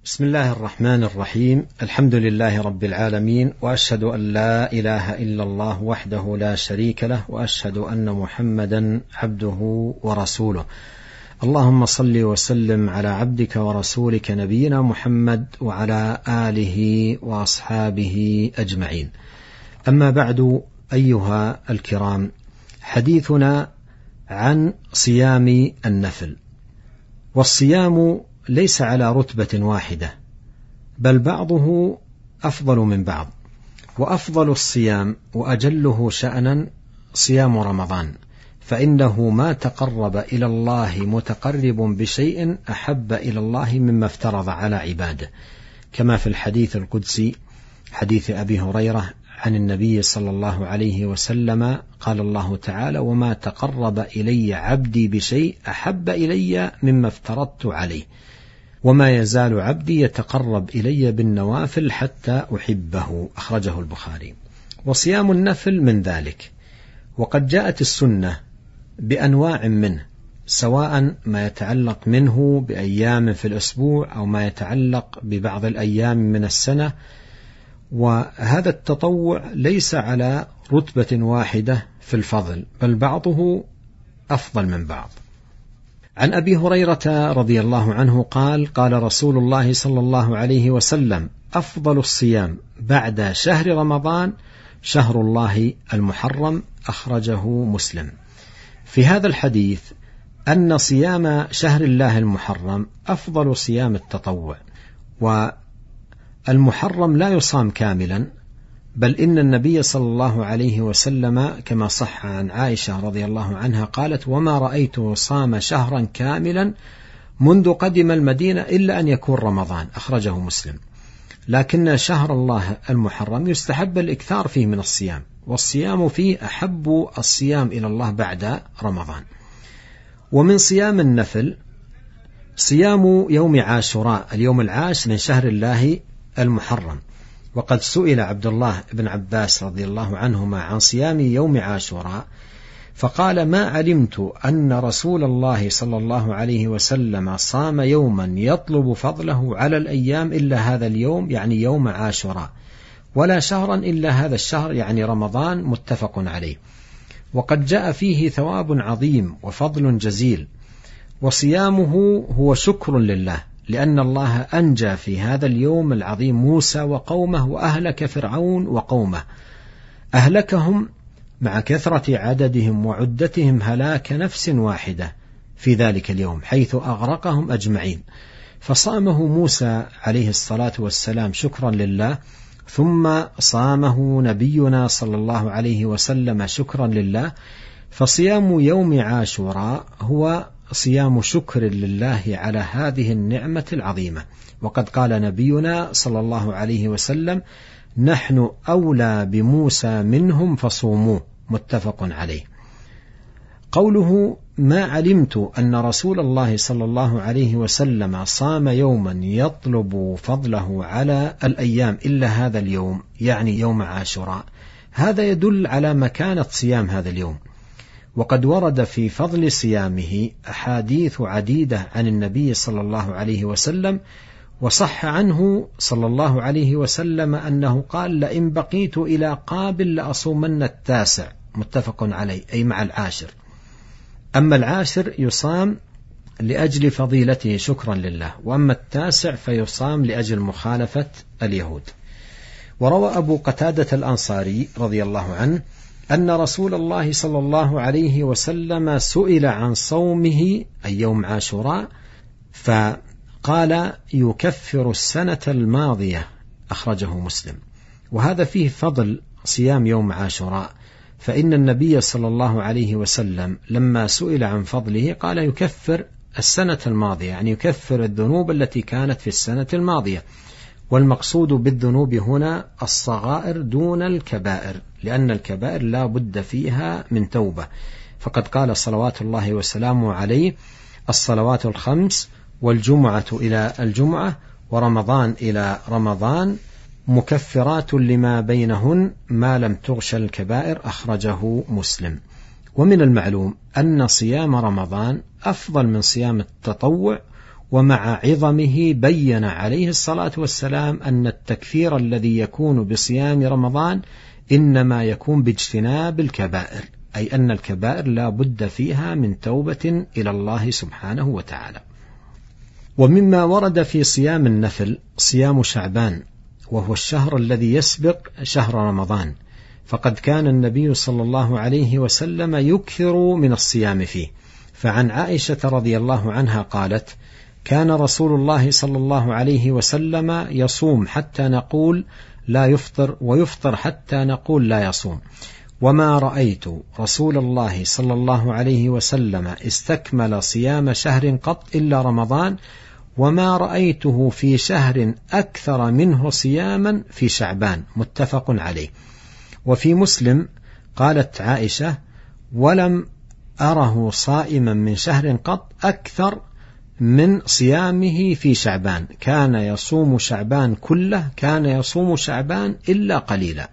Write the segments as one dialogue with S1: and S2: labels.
S1: بسم الله الرحمن الرحيم. الحمد لله رب العالمين، وأشهد أن لا إله إلا الله وحده لا شريك له، وأشهد أن محمدا عبده ورسوله. اللهم صل وسلم على عبدك ورسولك نبينا محمد وعلى آله وأصحابه أجمعين. أما بعد، أيها الكرام، حديثنا عن صيام النفل. والصيام ليس على رتبة واحدة، بل بعضه أفضل من بعض. وأفضل الصيام وأجله شأنا صيام رمضان، فإنه ما تقرب إلى الله متقرب بشيء أحب إلى الله مما افترض على عباده، كما في الحديث القدسي حديث أبي هريرة عن النبي صلى الله عليه وسلم قال الله تعالى: وما تقرب إلي عبدي بشيء أحب إلي مما افترضت عليه، وما يزال عبدي يتقرب إلي بالنوافل حتى أحبه. أخرجه البخاري. وصيام النفل من ذلك، وقد جاءت السنة بأنواع منه، سواء ما يتعلق منه بأيام في الأسبوع أو ما يتعلق ببعض الأيام من السنة. وهذا التطوع ليس على رتبة واحدة في الفضل، بل بعضه أفضل من بعض. عن أبي هريرة رضي الله عنه قال: قال رسول الله صلى الله عليه وسلم: أفضل الصيام بعد شهر رمضان شهر الله المحرم. أخرجه مسلم. في هذا الحديث أن صيام شهر الله المحرم أفضل صيام التطوع، والمحرم لا يصام كاملا، بل إن النبي صلى الله عليه وسلم كما صح عن عائشة رضي الله عنها قالت: وما رأيته صام شهرا كاملا منذ قدم المدينة إلا أن يكون رمضان. أخرجه مسلم. لكن شهر الله المحرم يستحب الإكثار فيه من الصيام، والصيام فيه أحب الصيام إلى الله بعد رمضان. ومن صيام النفل صيام يوم عاشوراء، اليوم العاشر من شهر الله المحرم. وقد سئل عبد الله بن عباس رضي الله عنهما عن صيام يوم عاشوراء، فقال: ما علمت أن رسول الله صلى الله عليه وسلم صام يوما يطلب فضله على الأيام إلا هذا اليوم، يعني يوم عاشوراء، ولا شهرا إلا هذا الشهر، يعني رمضان. متفق عليه. وقد جاء فيه ثواب عظيم وفضل جزيل. وصيامه هو شكر لله، لأن الله أنجى في هذا اليوم العظيم موسى وقومه، وأهلك فرعون وقومه. أهلكهم مع كثرة عددهم وعدتهم هلاك نفس واحدة في ذلك اليوم، حيث أغرقهم أجمعين. فصامه موسى عليه الصلاة والسلام شكرا لله، ثم صامه نبينا صلى الله عليه وسلم شكرا لله. فصيام يوم عاشوراء هو صيام شكر لله على هذه النعمة العظيمة. وقد قال نبينا صلى الله عليه وسلم: نحن أولى بموسى منهم فصوموه. متفق عليه. قوله: ما علمت أن رسول الله صلى الله عليه وسلم صام يوما يطلب فضله على الأيام إلا هذا اليوم، يعني يوم عاشوراء. هذا يدل على مكانة صيام هذا اليوم. وقد ورد في فضل صيامه أحاديث عديدة عن النبي صلى الله عليه وسلم. وصح عنه صلى الله عليه وسلم أنه قال: لئن بقيت إلى قابل لأصومن التاسع. متفق عليه، أي مع العاشر. أما العاشر يصام لأجل فضيلته شكرا لله، وأما التاسع فيصام لأجل مخالفة اليهود. وروى أبو قتادة الأنصاري رضي الله عنه أن رسول الله صلى الله عليه وسلم سئل عن صومه أي يوم عاشوراء، فقال: يكفر السنة الماضية. أخرجه مسلم. وهذا فيه فضل صيام يوم عاشوراء، فإن النبي صلى الله عليه وسلم لما سئل عن فضله قال: يكفر السنة الماضية، يعني يكفر الذنوب التي كانت في السنة الماضية. والمقصود بالذنوب هنا الصغائر دون الكبائر، لأن الكبائر لا بد فيها من توبة. فقد قال صلوات الله وسلامه عليه: الصلوات الخمس والجمعة إلى الجمعة ورمضان إلى رمضان مكفرات لما بينهن ما لم تغش الكبائر. أخرجه مسلم. ومن المعلوم أن صيام رمضان أفضل من صيام التطوع، ومع عظمه بين عليه الصلاة والسلام أن التكفير الذي يكون بصيام رمضان إنما يكون باجتناب الكبائر، أي أن الكبائر لا بد فيها من توبة إلى الله سبحانه وتعالى. ومما ورد في صيام النفل صيام شعبان، وهو الشهر الذي يسبق شهر رمضان، فقد كان النبي صلى الله عليه وسلم يكثر من الصيام فيه. فعن عائشة رضي الله عنها قالت: كان رسول الله صلى الله عليه وسلم يصوم حتى نقول لا يفطر، ويفطر حتى نقول لا يصوم، وما رأيت رسول الله صلى الله عليه وسلم استكمل صيام شهر قط إلا رمضان، وما رأيته في شهر أكثر منه صياما في شعبان. متفق عليه. وفي مسلم قالت عائشة: ولم أره صائما من شهر قط أكثر من صيامه في شعبان، كان يصوم شعبان كله، كان يصوم شعبان إلا قليلا.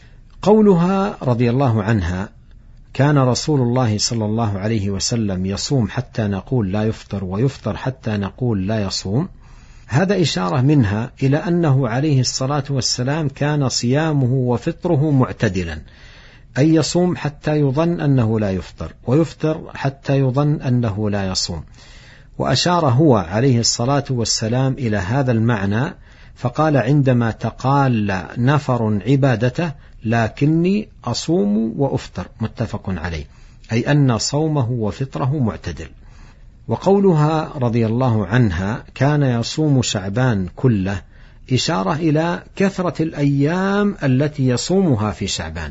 S1: قولها رضي الله عنها: كان رسول الله صلى الله عليه وسلم يصوم حتى نقول لا يفطر، ويفطر حتى نقول لا يصوم، هذا إشارة منها إلى أنه عليه الصلاة والسلام كان صيامه وفطره معتدلا، أي يصوم حتى يظن أنه لا يفطر، ويفطر حتى يظن أنه لا يصوم. وأشار هو عليه الصلاة والسلام إلى هذا المعنى فقال عندما تقال نفر عبادته: لكني أصوم وأفطر. متفق عليه، أي أن صومه وفطره معتدل. وقولها رضي الله عنها: كان يصوم شعبان كله، إشارة إلى كثرة الأيام التي يصومها في شعبان.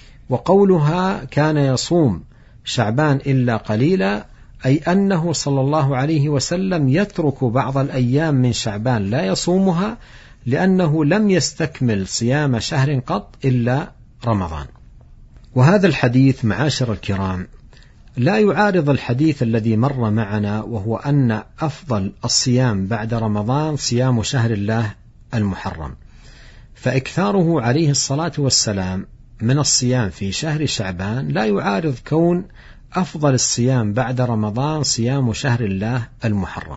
S1: وقولها كان يصوم شعبان إلا قليلا، أي أنه صلى الله عليه وسلم يترك بعض الأيام من شعبان لا يصومها، لأنه لم يستكمل صيام شهر قط إلا رمضان. وهذا الحديث معاشر الكرام لا يعارض الحديث الذي مر معنا، وهو أن أفضل الصيام بعد رمضان صيام شهر الله المحرم، فإكثاره عليه الصلاة والسلام من الصيام في شهر شعبان لا يعارض كون أفضل الصيام بعد رمضان صيام شهر الله المحرم.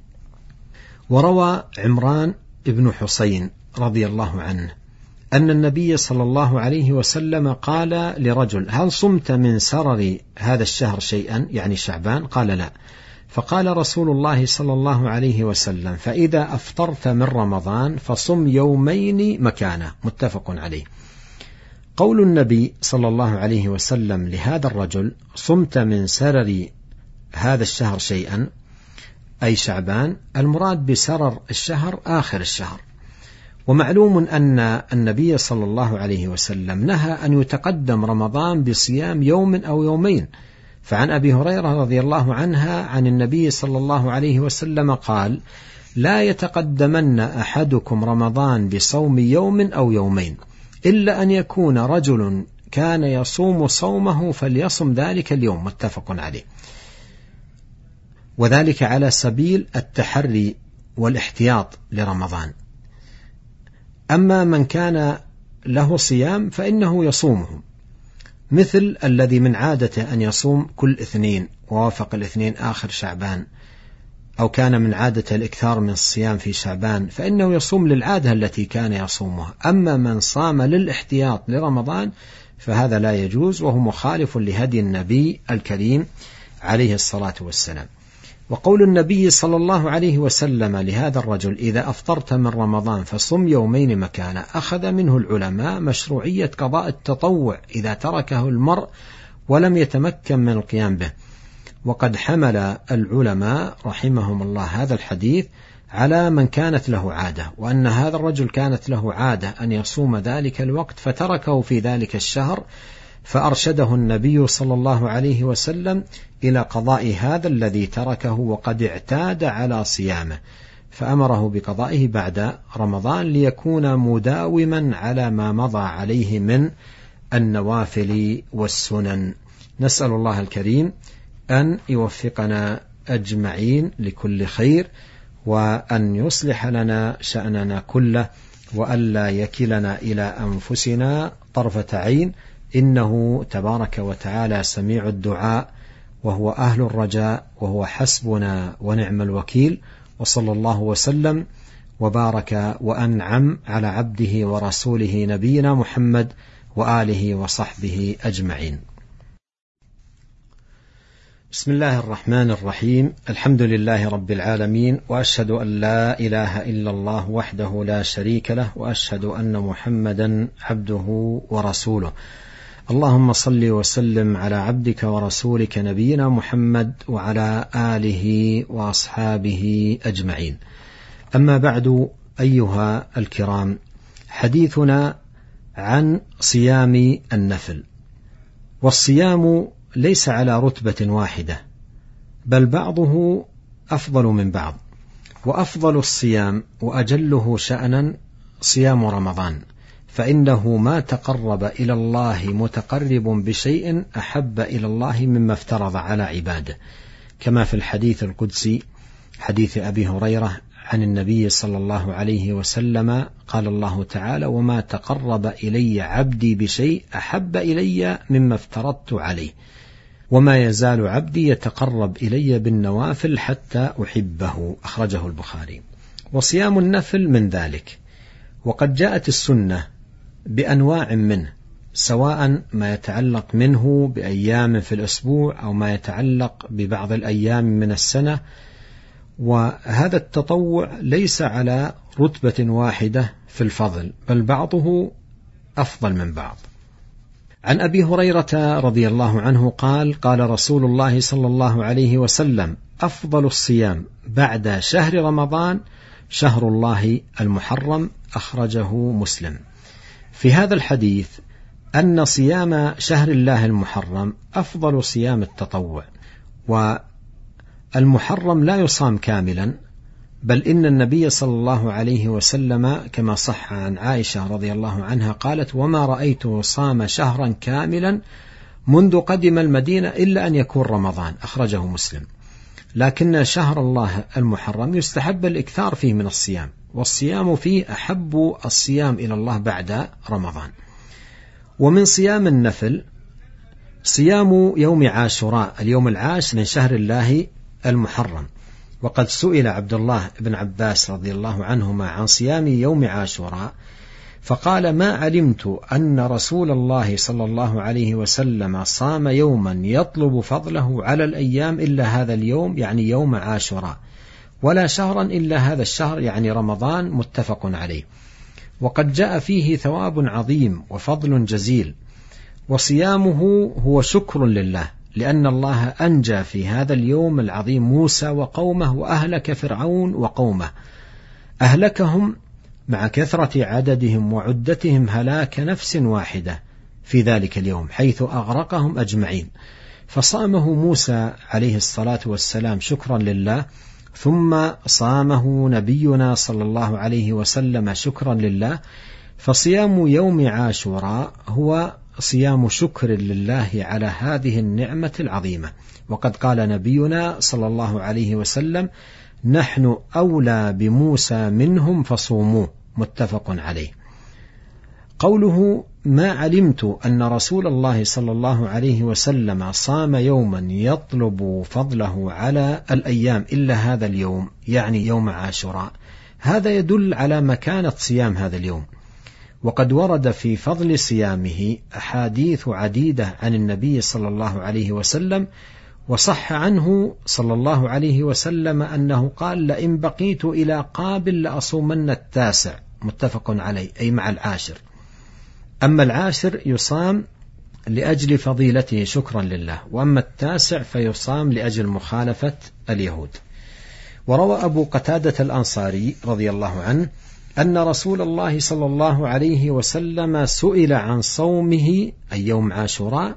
S1: وروى عمران بن حسين رضي الله عنه أن النبي صلى الله عليه وسلم قال لرجل: هل صمت من سرر هذا الشهر شيئا، يعني شعبان؟ قال: لا. فقال رسول الله صلى الله عليه وسلم: فإذا أفطرت من رمضان فصم يومين مكانه. متفق عليه. قول النبي صلى الله عليه وسلم لهذا الرجل: صمت من سرر هذا الشهر شيئا، أي شعبان، المراد بسرر الشهر آخر الشهر. ومعلوم أن النبي صلى الله عليه وسلم نهى أن يتقدم رمضان بصيام يوم أو يومين. فعن أبي هريرة رضي الله عنها عن النبي صلى الله عليه وسلم قال: لا يتقدمن أحدكم رمضان بصوم يوم أو يومين، إلا أن يكون رجل كان يصوم صومه فليصم ذلك اليوم. متفق عليه. وذلك على سبيل التحري والاحتياط لرمضان. أما من كان له صيام فإنه يصومه، مثل الذي من عادته أن يصوم كل اثنين ووافق الاثنين آخر شعبان، أو كان من عادته الإكثار من الصيام في شعبان، فإنه يصوم للعادة التي كان يصومها. أما من صام للاحتياط لرمضان فهذا لا يجوز، وهو مخالف لهدي النبي الكريم عليه الصلاة والسلام. وقول النبي صلى الله عليه وسلم لهذا الرجل: إذا أفطرت من رمضان فصم يومين مكانه، أخذ منه العلماء مشروعية قضاء التطوع إذا تركه المرء ولم يتمكن من القيام به. وقد حمل العلماء رحمهم الله هذا الحديث على من كانت له عادة، وأن هذا الرجل كانت له عادة أن يصوم ذلك الوقت فتركه في ذلك الشهر، فأرشده النبي صلى الله عليه وسلم إلى قضاء هذا الذي تركه وقد اعتاد على صيامه، فأمره بقضائه بعد رمضان ليكون مداوما على ما مضى عليه من النوافل والسنن. نسأل الله الكريم أن يوفقنا أجمعين لكل خير، وأن يصلح لنا شأننا كله، وألا يكلنا إلى أنفسنا طرفة عين، إنه تبارك وتعالى سميع الدعاء وهو أهل الرجاء، وهو حسبنا ونعم الوكيل. وصلى الله وسلم وبارك وأنعم على عبده ورسوله نبينا محمد وآله وصحبه أجمعين. بسم الله الرحمن الرحيم. الحمد لله رب العالمين، وأشهد أن لا إله إلا الله وحده لا شريك له، وأشهد أن محمدا عبده ورسوله. اللهم صل وسلم على عبدك ورسولك نبينا محمد وعلى آله وأصحابه أجمعين. أما بعد، أيها الكرام، حديثنا عن صيام النفل. والصيام ليس على رتبة واحدة، بل بعضه أفضل من بعض. وأفضل الصيام وأجله شأنا صيام رمضان، فإنه ما تقرب إلى الله متقرب بشيء أحب إلى الله مما افترض على عباده، كما في الحديث القدسي حديث أبي هريرة عن النبي صلى الله عليه وسلم قال الله تعالى: وما تقرب إلي عبدي بشيء أحب إلي مما افترضت عليه، وما يزال عبدي يتقرب إلي بالنوافل حتى أحبه. أخرجه البخاري. وصيام النفل من ذلك، وقد جاءت السنة بأنواع منه، سواء ما يتعلق منه بأيام في الأسبوع أو ما يتعلق ببعض الأيام من السنة. وهذا التطوع ليس على رتبة واحدة في الفضل، بل بعضه أفضل من بعض. عن أبي هريرة رضي الله عنه قال: قال رسول الله صلى الله عليه وسلم: أفضل الصيام بعد شهر رمضان شهر الله المحرم. أخرجه مسلم. في هذا الحديث أن صيام شهر الله المحرم أفضل صيام التطوع، والمحرم لا يصام كاملا، بل إن النبي صلى الله عليه وسلم كما صح عن عائشة رضي الله عنها قالت: وما رأيته صام شهرا كاملا منذ قدم المدينة إلا أن يكون رمضان. أخرجه مسلم. لكن شهر الله المحرم يستحب الإكثار فيه من الصيام، والصيام فيه أحب الصيام إلى الله بعد رمضان. ومن صيام النفل صيام يوم عاشوراء، اليوم العاشر من شهر الله المحرم. وقد سئل عبد الله بن عباس رضي الله عنهما عن صيام يوم عاشوراء، فقال: ما علمت أن رسول الله صلى الله عليه وسلم صام يوما يطلب فضله على الأيام إلا هذا اليوم، يعني يوم عاشوراء، ولا شهرا إلا هذا الشهر، يعني رمضان. متفق عليه. وقد جاء فيه ثواب عظيم وفضل جزيل. وصيامه هو شكر لله، لأن الله أنجى في هذا اليوم العظيم موسى وقومه، وأهلك فرعون وقومه. أهلكهم مع كثرة عددهم وعدتهم هلاك نفس واحدة في ذلك اليوم، حيث أغرقهم أجمعين. فصامه موسى عليه الصلاة والسلام شكرا لله، ثم صامه نبينا صلى الله عليه وسلم شكرا لله. فصيام يوم عاشوراء هو صيام شكر لله على هذه النعمة العظيمة. وقد قال نبينا صلى الله عليه وسلم: نحن أولى بموسى منهم فصوموه. متفق عليه. قوله: ما علمت أن رسول الله صلى الله عليه وسلم صام يوما يطلب فضله على الأيام إلا هذا اليوم، يعني يوم عاشوراء، هذا يدل على مكانة صيام هذا اليوم. وقد ورد في فضل صيامه أحاديث عديدة عن النبي صلى الله عليه وسلم، وصح عنه صلى الله عليه وسلم أنه قال: لئن بقيت إلى قابل لأصومن التاسع. متفق عليه، أي مع العاشر. أما العاشر يصام لأجل فضيلته شكرا لله، وأما التاسع فيصام لأجل مخالفة اليهود. وروى أبو قتادة الأنصاري رضي الله عنه أن رسول الله صلى الله عليه وسلم سئل عن صومه أي يوم عاشوراء،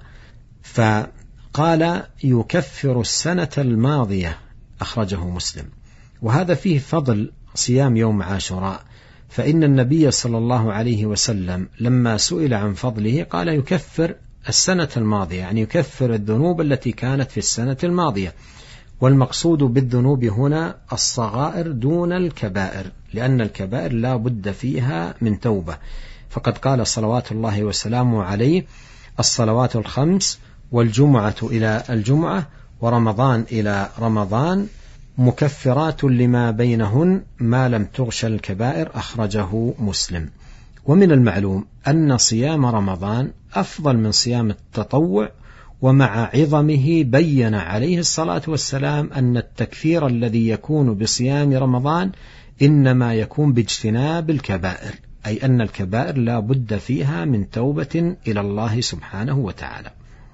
S1: فقال: يكفر السنة الماضية. أخرجه مسلم. وهذا فيه فضل صيام يوم عاشوراء، فإن النبي صلى الله عليه وسلم لما سئل عن فضله قال: يكفر السنة الماضية، يعني يكفر الذنوب التي كانت في السنة الماضية. والمقصود بالذنوب هنا الصغائر دون الكبائر، لأن الكبائر لا بد فيها من توبة. فقد قال صلوات الله وسلامه عليه: الصلوات الخمس والجمعة إلى الجمعة ورمضان إلى رمضان مكفرات لما بينهن ما لم تغش الكبائر، أخرجه مسلم. ومن المعلوم أن صيام رمضان أفضل من صيام التطوع، ومع عظمه بين عليه الصلاة والسلام أن التكفير الذي يكون بصيام رمضان إنما يكون باجتناب الكبائر، أي أن الكبائر لا بد فيها من توبة إلى الله سبحانه وتعالى.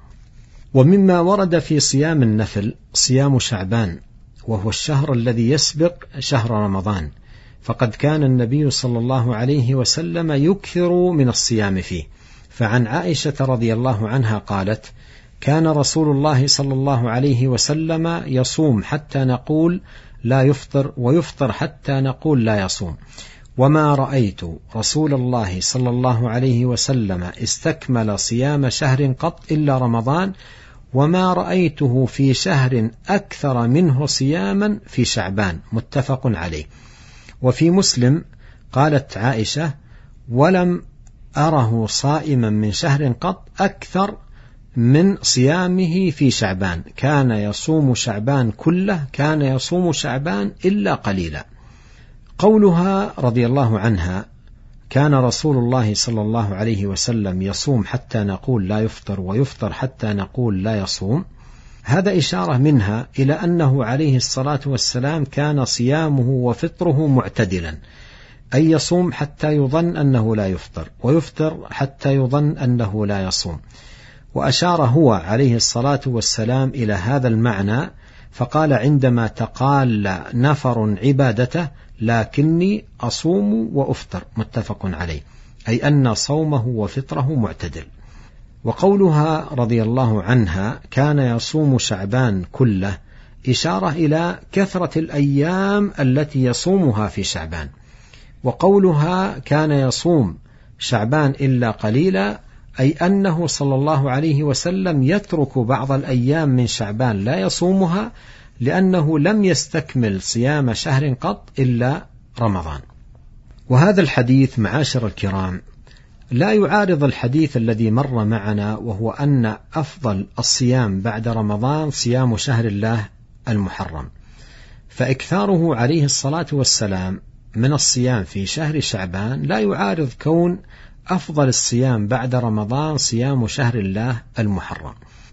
S1: ومما ورد في صيام النفل صيام شعبان، وهو الشهر الذي يسبق شهر رمضان، فقد كان النبي صلى الله عليه وسلم يكثر من الصيام فيه. فعن عائشة رضي الله عنها قالت: كان رسول الله صلى الله عليه وسلم يصوم حتى نقول لا يفطر، ويفطر حتى نقول لا يصوم، وما رأيت رسول الله صلى الله عليه وسلم استكمل صيام شهر قط إلا رمضان، وما رأيته في شهر أكثر منه صياما في شعبان، متفق عليه. وفي مسلم قالت عائشة: ولم أره صائما من شهر قط أكثر من صيامه في شعبان، كان يصوم شعبان كله، كان يصوم شعبان إلا قليلا. قولها رضي الله عنها: كان رسول الله صلى الله عليه وسلم يصوم حتى نقول لا يفطر، ويفطر حتى نقول لا يصوم، هذا إشارة منها إلى أنه عليه الصلاة والسلام كان صيامه وفطره معتدلا، أي يصوم حتى يظن أنه لا يفطر، ويفطر حتى يظن أنه لا يصوم. وأشار هو عليه الصلاة والسلام إلى هذا المعنى فقال عندما تقال نفر عبادته: لكني أصوم وأفطر، متفق عليه، أي أن صومه وفطره معتدل. وقولها رضي الله عنها: كان يصوم شعبان كله، إشارة إلى كثرة الأيام التي يصومها في شعبان. وقولها كان يصوم شعبان إلا قليلا، أي أنه صلى الله عليه وسلم يترك بعض الأيام من شعبان لا يصومها، لأنه لم يستكمل صيام شهر قط إلا رمضان. وهذا الحديث معاشر الكرام لا يعارض الحديث الذي مر معنا، وهو أن أفضل الصيام بعد رمضان صيام شهر الله المحرم، فإكثاره عليه الصلاة والسلام من الصيام في شهر شعبان لا يعارض كون أفضل الصيام بعد رمضان صيام شهر الله المحرم.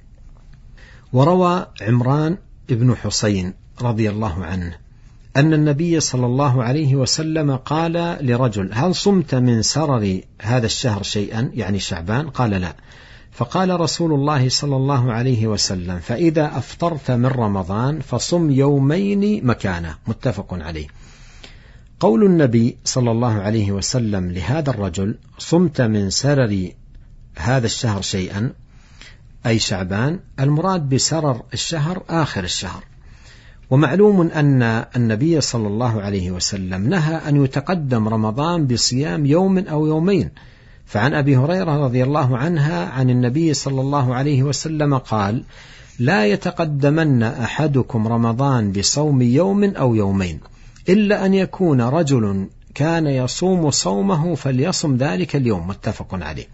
S1: وروى عمران ابن حسين رضي الله عنه أن النبي صلى الله عليه وسلم قال لرجل: هل صمت من سرر هذا الشهر شيئا، يعني شعبان؟ قال: لا. فقال رسول الله صلى الله عليه وسلم: فإذا أفطرت من رمضان فصم يومين مكانه، متفق عليه. قول النبي صلى الله عليه وسلم لهذا الرجل: صمت من سرر هذا الشهر شيئا، أي شعبان، المراد بسرر الشهر آخر الشهر. ومعلوم أن النبي صلى الله عليه وسلم نهى أن يتقدم رمضان بصيام يوم أو يومين، فعن أبي هريرة رضي الله عنها عن النبي صلى الله عليه وسلم قال: لا يتقدمن أحدكم رمضان بصوم يوم أو يومين، إلا أن يكون رجل كان يصوم صومه فليصم ذلك اليوم، متفق عليه.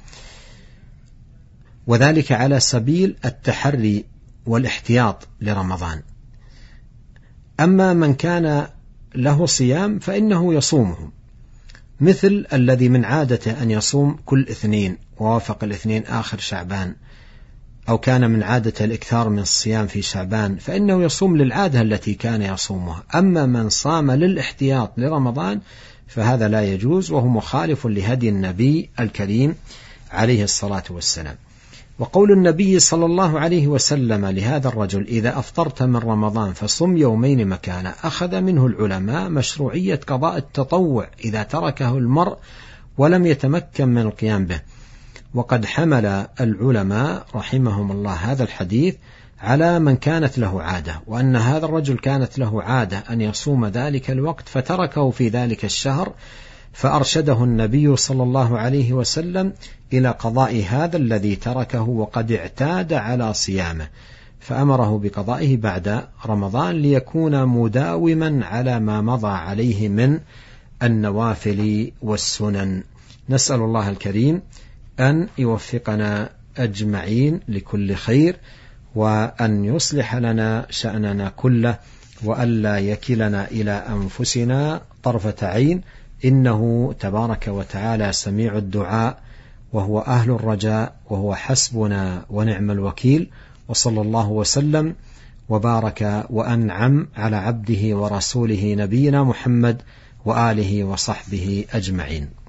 S1: وذلك على سبيل التحري والاحتياط لرمضان. أما من كان له صيام فإنه يصومه، مثل الذي من عادته أن يصوم كل اثنين ووافق الاثنين آخر شعبان، أو كان من عادته الإكثار من الصيام في شعبان، فإنه يصوم للعادة التي كان يصومها. أما من صام للاحتياط لرمضان فهذا لا يجوز، وهو مخالف لهدي النبي الكريم عليه الصلاة والسلام. وقول النبي صلى الله عليه وسلم لهذا الرجل: إذا أفطرت من رمضان فصم يومين مكانه، أخذ منه العلماء مشروعية قضاء التطوع إذا تركه المرء ولم يتمكن من القيام به. وقد حمل العلماء رحمهم الله هذا الحديث على من كانت له عادة، وأن هذا الرجل كانت له عادة أن يصوم ذلك الوقت فتركه في ذلك الشهر، فأرشده النبي صلى الله عليه وسلم إلى قضاء هذا الذي تركه وقد اعتاد على صيامه، فأمره بقضائه بعد رمضان ليكون مداوما على ما مضى عليه من النوافل والسنن. نسأل الله الكريم أن يوفقنا أجمعين لكل خير، وأن يصلح لنا شأننا كله، وألا يكلنا إلى أنفسنا طرفة عين، إنه تبارك وتعالى سميع الدعاء، وهو أهل الرجاء، وهو حسبنا ونعم الوكيل. وصلى الله وسلم وبارك وأنعم على عبده ورسوله نبينا محمد وآله وصحبه أجمعين.